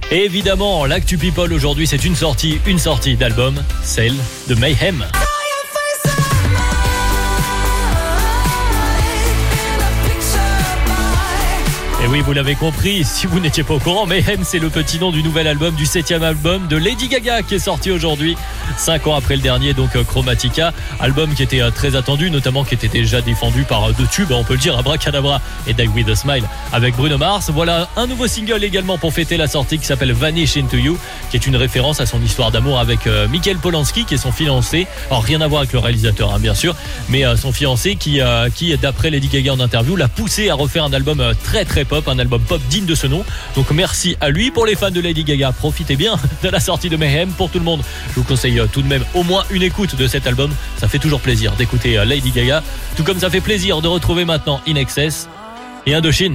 Et évidemment, l'actu people aujourd'hui, c'est une sortie d'album, celle de Mayhem. Et oui, vous l'avez compris, si vous n'étiez pas au courant, Mayhem, c'est le petit nom du nouvel album, du 7e album de Lady Gaga qui est sorti aujourd'hui, 5 ans après le dernier, donc Chromatica. Album qui était très attendu, notamment qui était déjà défendu par deux tubes, on peut le dire, Abracadabra et Die With A Smile avec Bruno Mars. Voilà un nouveau single également pour fêter la sortie qui s'appelle Vanish Into You, qui est une référence à son histoire d'amour avec Michael Polanski, qui est son fiancé. Alors rien à voir avec le réalisateur, bien sûr, mais son fiancé qui d'après Lady Gaga en interview, l'a poussé à refaire un album très très pop, un album pop digne de ce nom. Donc merci à lui. Pour les fans de Lady Gaga, profitez bien de la sortie de Mayhem. Pour tout le monde, je vous conseille tout de même au moins une écoute de cet album. Ça fait toujours plaisir d'écouter Lady Gaga, tout comme ça fait plaisir de retrouver maintenant In Excess et Indochine.